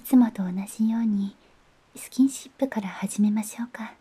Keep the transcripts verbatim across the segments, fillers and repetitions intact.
つもと同じようにスキンシップから始めましょうか。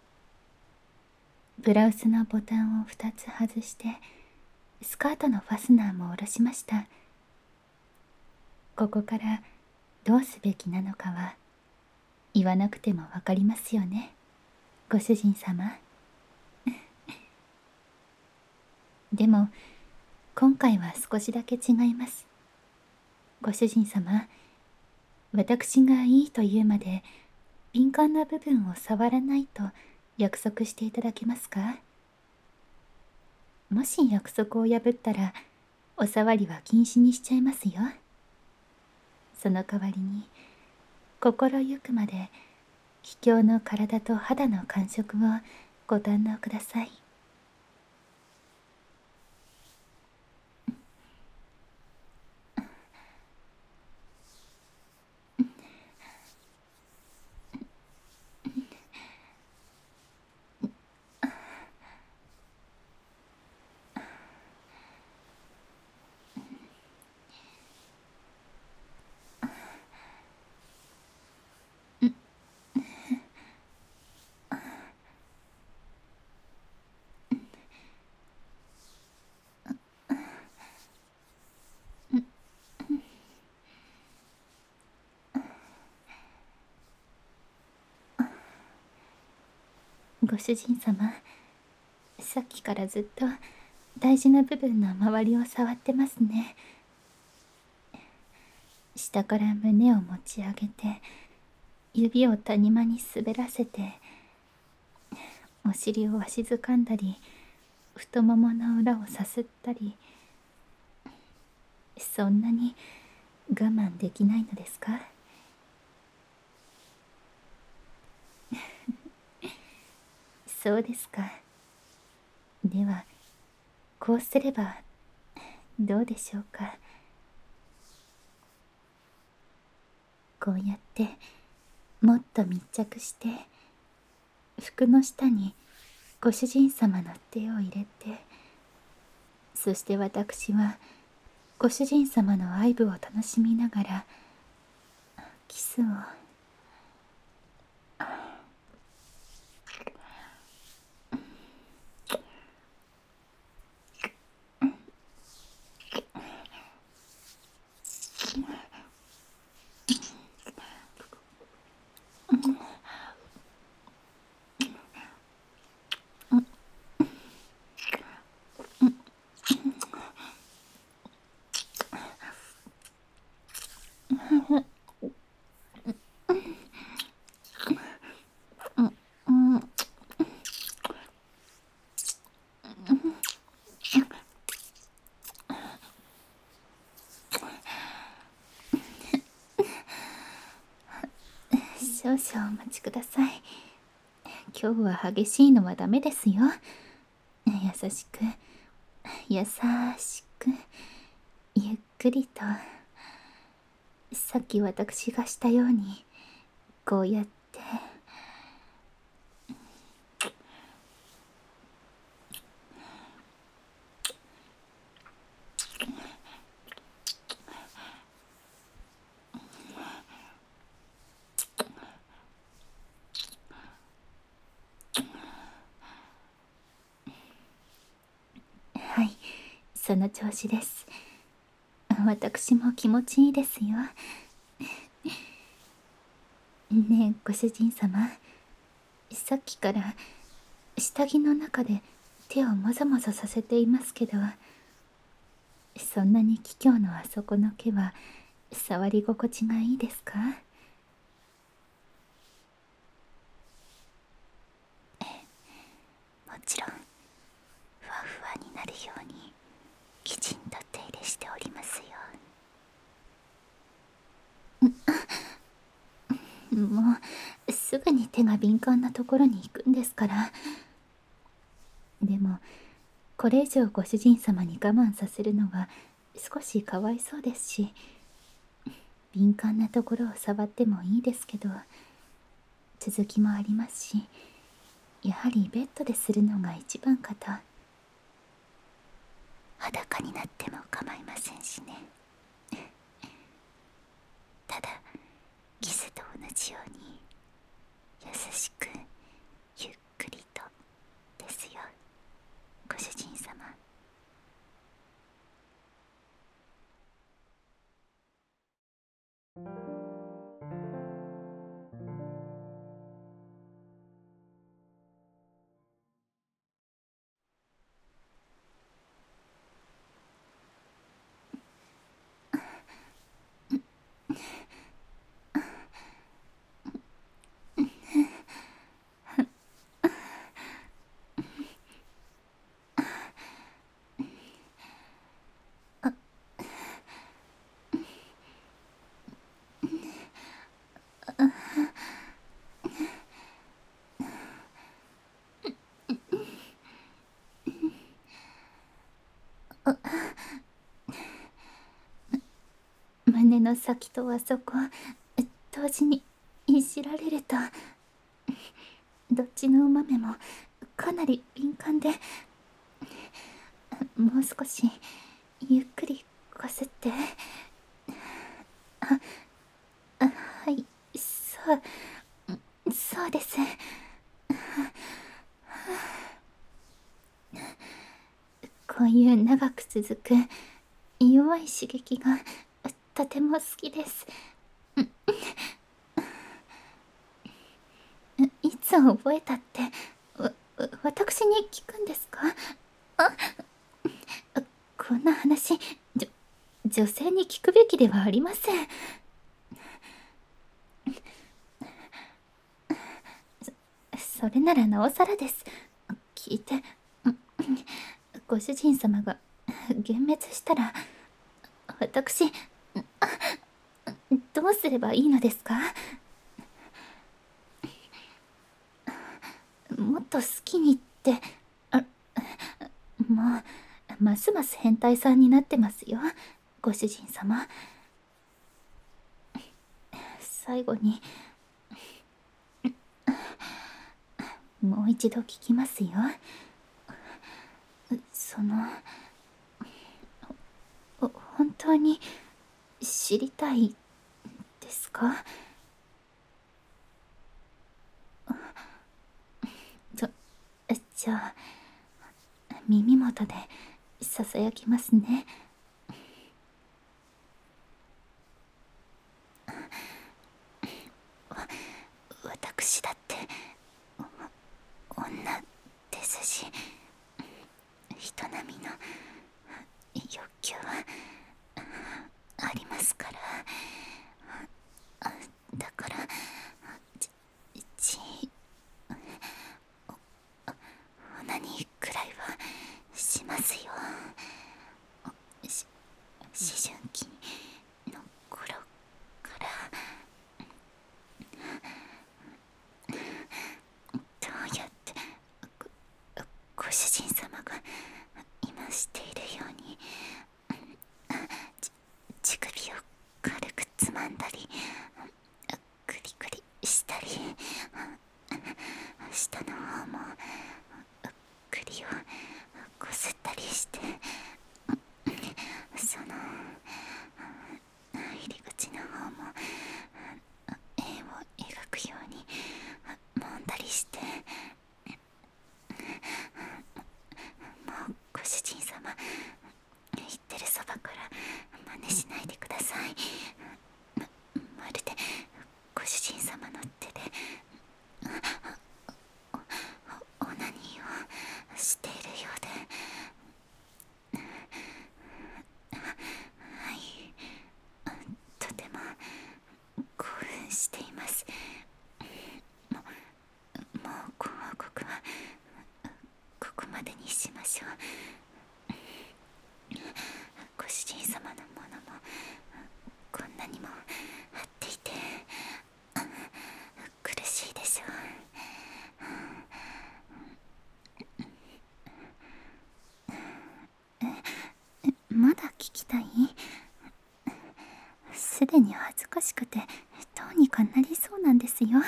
ブラウスのボタンをふたつ外してスカートのファスナーも下ろしました。ここからどうすべきなのかは言わなくてもわかりますよね、ご主人様。でも今回は少しだけ違います。ご主人様、私がいいと言うまで敏感な部分を触らないと約束していただけますか？もし約束を破ったらお触りは禁止にしちゃいますよ。その代わりに心ゆくまで桔梗の体と肌の感触をご堪能ください。ご主人様、さっきからずっと大事な部分の周りを触ってますね。下から胸を持ち上げて指を谷間に滑らせて、お尻をわしづかんだり太ももの裏をさすったり。そんなに我慢できないのですか？そうですか。ではこうすればどうでしょうか。こうやってもっと密着して服の下にご主人様の手を入れて、そして私はご主人様の愛撫を楽しみながらキスを。少々お待ちください。今日は激しいのはダメですよ。優しく優しくゆっくりと、さっき私がしたようにこうやって。はい、その調子です。私も気持ちいいですよ。ねえご主人様、さっきから下着の中で手をもぞもぞさせていますけど、そんなに桔梗のあそこの毛は触り心地がいいですか？もちろんふわふわになるようにきちんと手入れしておりますよ。もうすぐに手が敏感なところに行くんですから。でもこれ以上ご主人様に我慢させるのは少しかわいそうですし、敏感なところを触ってもいいですけど、続きもありますし、やはりベッドでするのが一番かと。裸になっても構いませんしね。ただと同じように優しくゆっくりとですよ、ご主人様。胸の先とあそこ同時にいじられると、どっちのお豆もかなり敏感で、もう少しゆっくりこすって。あ、あ、はい、そうそうです。こういう長く続く弱い刺激がとても好きです。いつ覚えたって、わ私に聞くんですか？あ、こんな話、じょ女性に聞くべきではありません。そそれならなおさらです。聞いて、ご主人様が幻滅したら、私、どうすればいいのですか？もっと好きにって、あ、もう、ますます変態さんになってますよ、ご主人様。最後に、もう一度聞きますよ。その、本当に知りたいですか？じゃ、じゃあ、耳元でささやきますね。私だって女ですし、人並みの欲求はありますから。だからちちオナニーくらいはしますよ。し思春期の頃からどうやってごご主人様が今しているようにち乳首を軽くつまんだりクリクリしたり、下の方も首をこすったりして、その入り口の方も円を描くように揉んだりして。もうご主人様、言ってるそばから真似しないでください。ま、まるでご主人様の手でオナニーをしているようで。はい、とても興奮しています。もう、もうご報告はここまでにしましょう。ご主人様のものもこんなにも張っていて苦しいでしょう。まだ聞きたい？すでに恥ずかしくてどうにかなりそうなんですよ。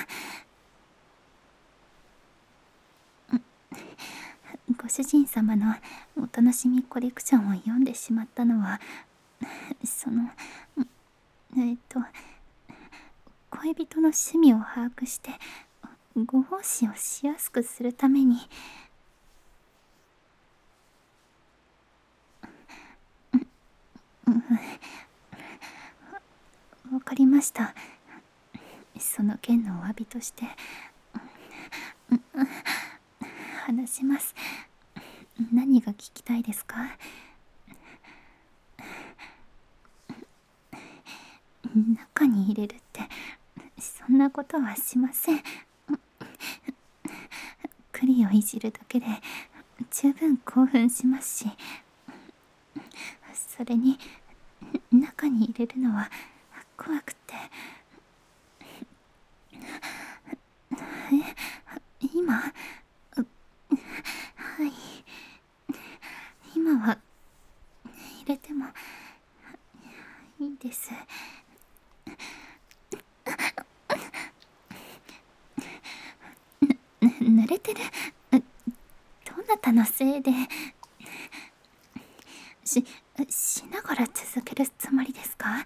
ご主人様のお楽しみコレクションを読んでしまったのは、そのえっと恋人の趣味を把握してご奉仕をしやすくするために。わかりました。その件のお詫びとして話します。何が聞きたいですか？中に入れるってそんなことはしません。栗をいじるだけで十分興奮しますし、それに中に入れるのは怖くて。え、今？はい、今は入れてもいいです。濡れてる。どなたのせいで。し、しながら続けるつもりですか？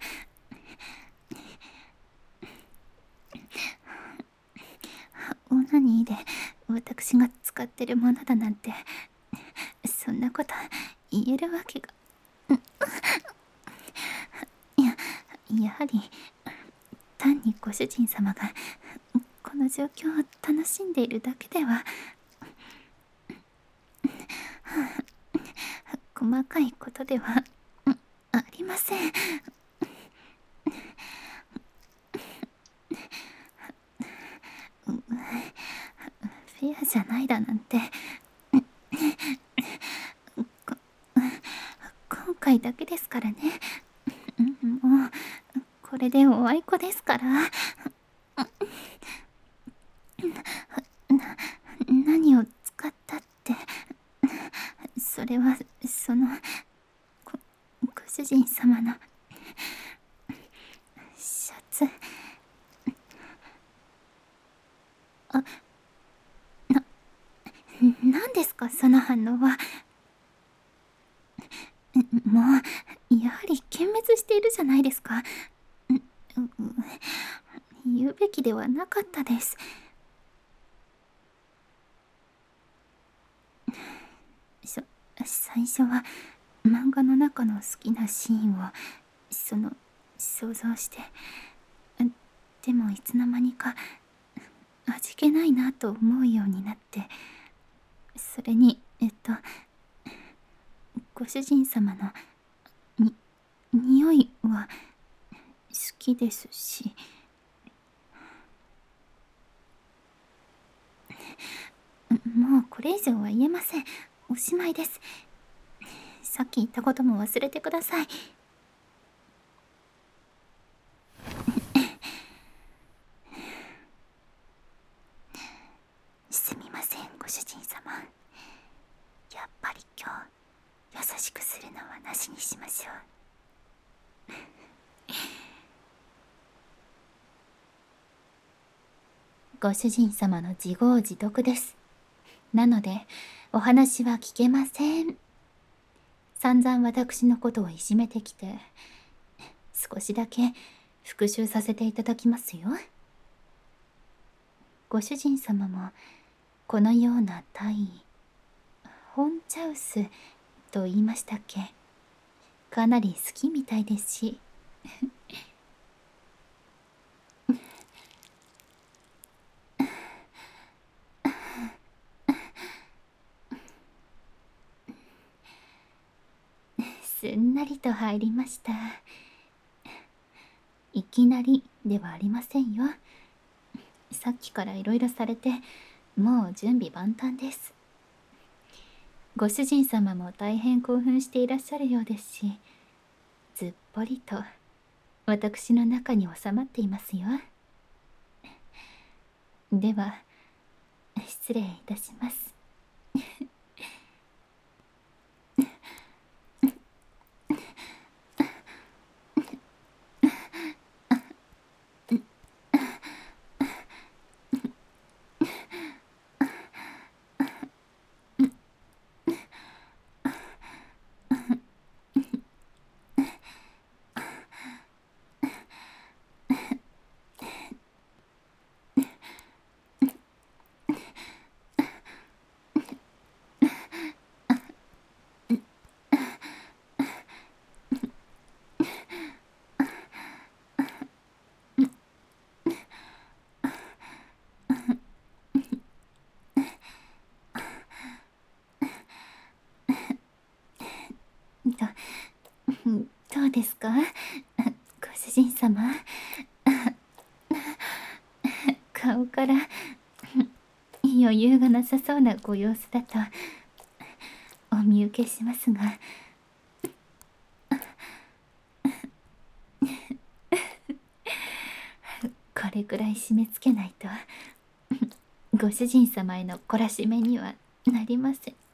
オナニーで私が使ってるものだなんて、そんなこと言えるわけが。いや、やはり単にご主人様がこの状況を楽しんでいるだけでは。細かいことではありません。フェアじゃないだなんて。今回だけですからね。もうこれでおあいこですから。な何を使ったって。それはその ご, ご主人様のシャツ。あ、な、何ですかその反応は。もうやはり幻滅しているじゃないですか。言うべきではなかったです。そ最初は漫画の中の好きなシーンをその想像して、でもいつの間にか味気ないなと思うようになって、それにえっとご主人様のに匂いは好きですし。もうこれ以上は言えません。おしまいです。さっき言ったことも忘れてください。すみませんご主人様。やっぱり今日優しくするのはなしにしましょう。ご主人様の自業自得です。なのでお話は聞けません。散々私のことをいじめてきて、少しだけ復習させていただきますよ。ご主人様もこのような体位、ホンチャウスと言いましたっけ、かなり好きみたいですし。すんなりと入りました。いきなりではありませんよ。さっきからいろいろされてもう準備万端です。ご主人様も大変興奮していらっしゃるようですし、ずっぽりと私の中に収まっていますよ。では失礼いたします。 どうですか、ご主人様。顔から余裕がなさそうなご様子だとお見受けしますが、これくらい締め付けないとご主人様への懲らしめにはなりません。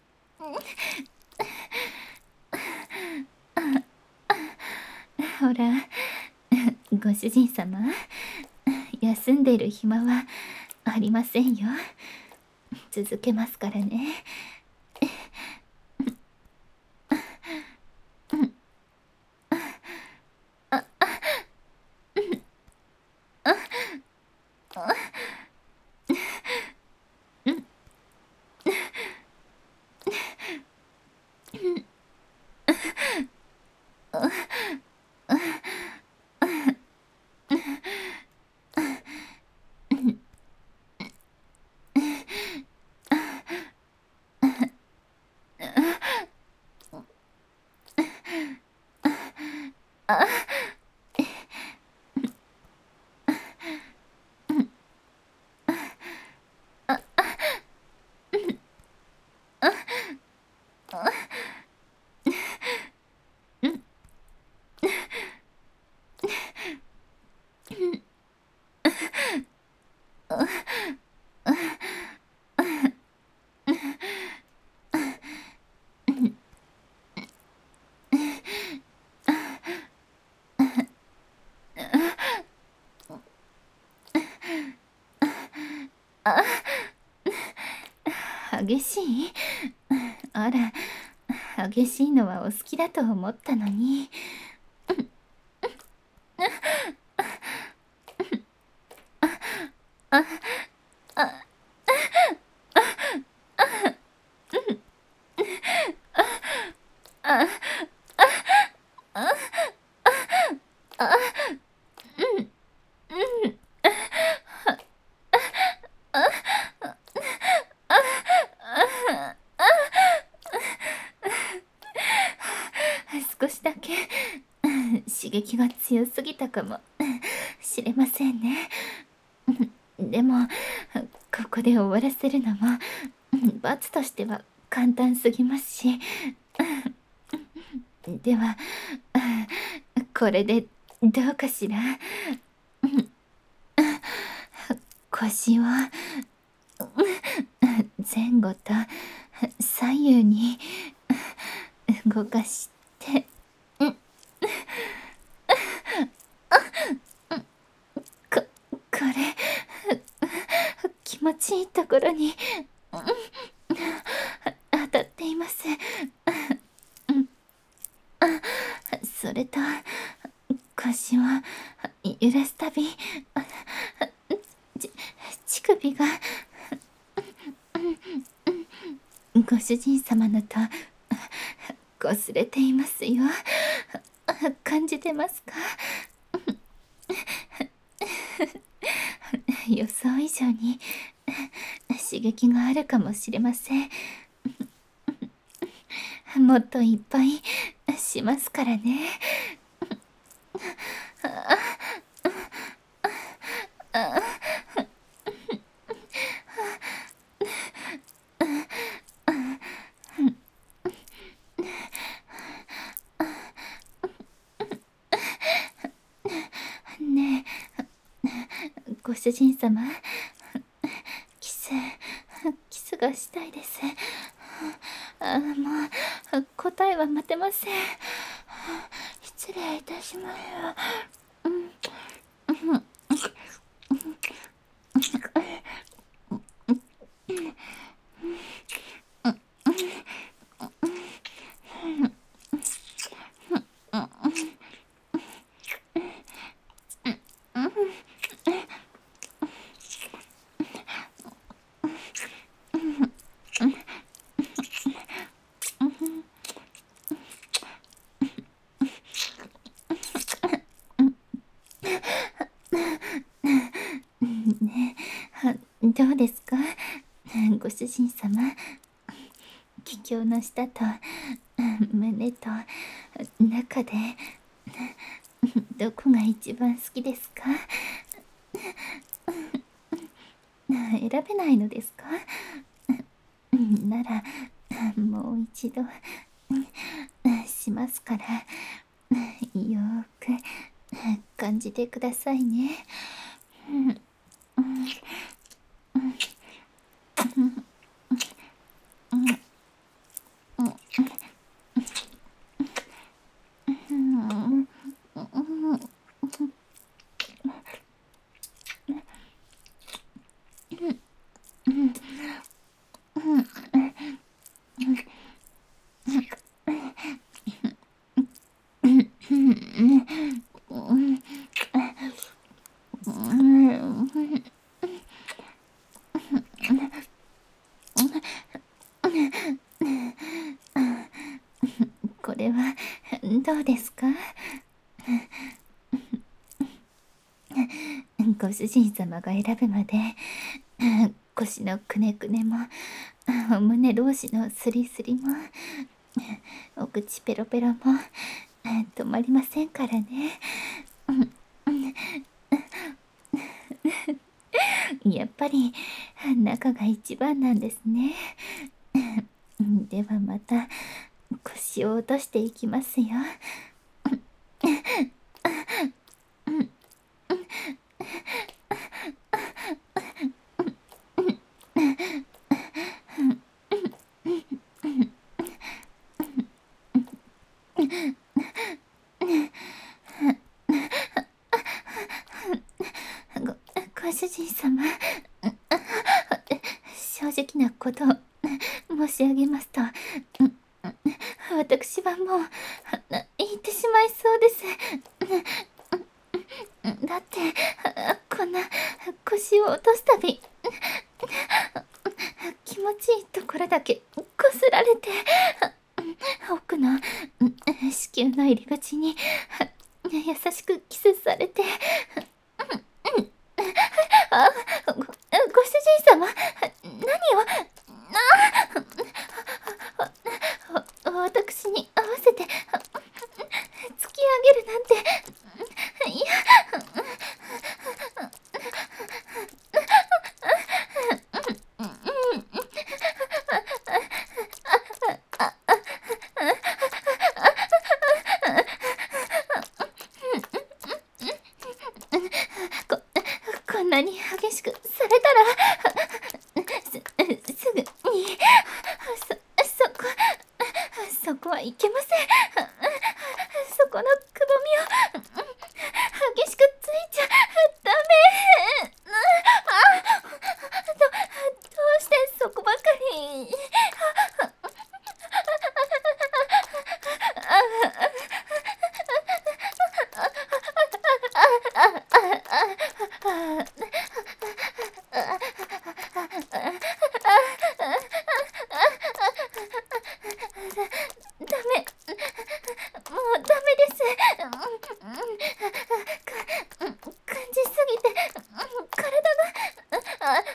ほら、ご主人様、休んでいる暇はありませんよ。続けますからね。激しい？あら、激しいのはお好きだと思ったのに。少しだけ刺激が強すぎたかもしれませんね。でもここで終わらせるのも罰としては簡単すぎますし、ではこれでどうかしら。腰を前後と左右に動かして、こ、これ気持ちいいところに当たっています。それと腰を揺らすたびち乳首がご主人様のと擦れていますよ。感じてますか？予想以上に刺激があるかもしれません。もっといっぱいしますからね。ねえ、ご主人様、キスキスがしたいです。あ、もう答えは待てません。失礼いたします。ねえ、どうですか、ご主人様。気胸の下と胸と中でどこが一番好きですか？選べないのですか？ならもう一度しますから、よーく感じてくださいね。これはどうですか？ご主人様が選ぶまで腰のくねくねもお胸同士のスリスリもお口ペロペロも止まりませんからね。やっぱり中が一番なんですね。ではまた腰を落としていきますよ。ご、ご主人様、正直なことを申し上げますと、私はもう言ってしまいそうです。だってこんな腰を落とすたび気持ちいいところだけこすられて、奥の子宮の入り口に優しくキスされて、あご、ご主人様、何をあ私に合わせて突き上げるなんて、いやここんなに激しくされたらすすぐにそそこそこはいけません。そこのくぼみを激しくついちゃダメ。あどどうしてそこばかり。ダメ、もうダメです。か感じすぎて体があ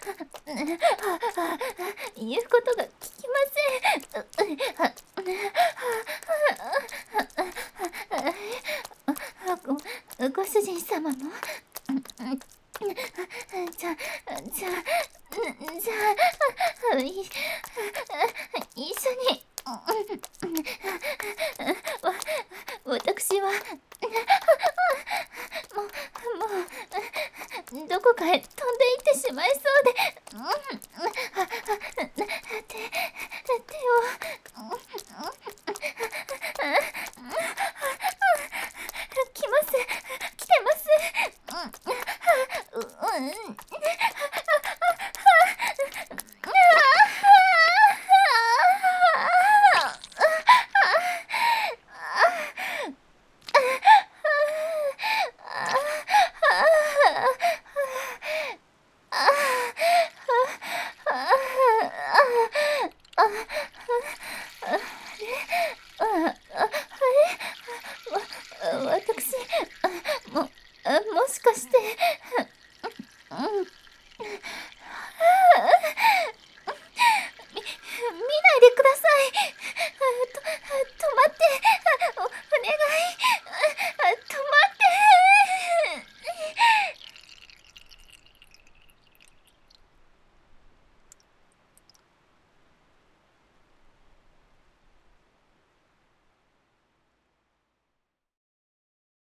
言うことが聞きません。ごご主人様もじゃじゃじゃあい一緒にわ私はもうもうどこかへ飛んでいってしまいそうで